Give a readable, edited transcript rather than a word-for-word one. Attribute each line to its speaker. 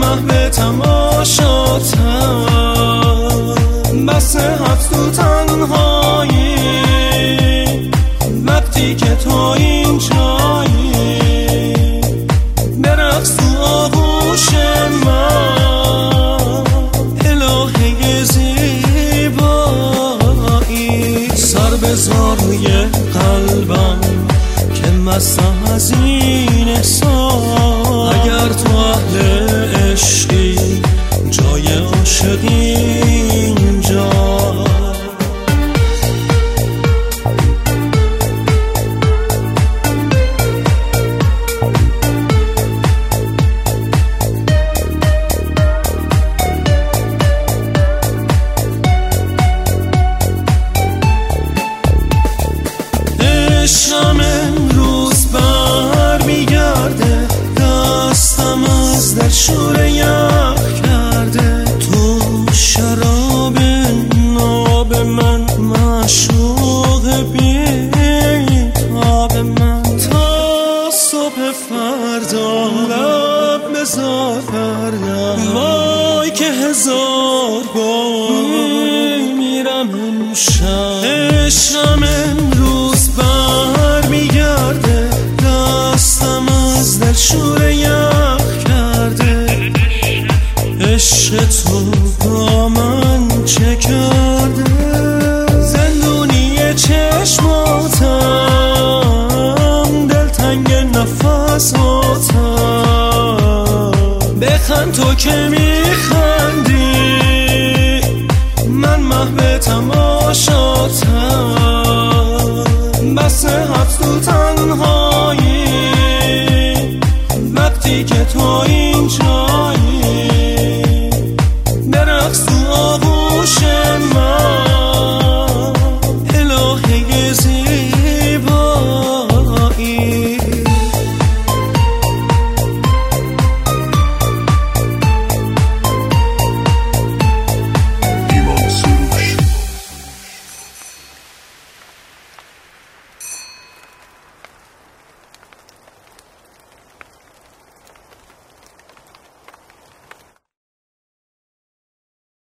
Speaker 1: محو تماشاتم، بس حبس تو تنهایی وقتی که تو اینجایی. برقص تو آغوش من الهه زیبایی، سر بذار روی قلبم که مستم از این احساس. اگر تو اهل عشقی جای عاشقی اینجا. عشقم امروز بر میگرده، دستم از در شوره یخ کرده. تو شراب ناب من، معشوق بی‌تاب من. تا صبح فردا لب بزار کردم، وای که هزار بار میمیرم امشب. عشقم امروز بر میگرده، دستم از در شوره یخ کرده. عشق تو با من چه کرده؟ زندونی چشماتم، دلتنگ نفساتم. بخند تو که میخندی، من محو تماشاتم، بس حبس تو تنهایی وقتی که تو اینجایی. برقص تو آغوش من الهه زیبایی.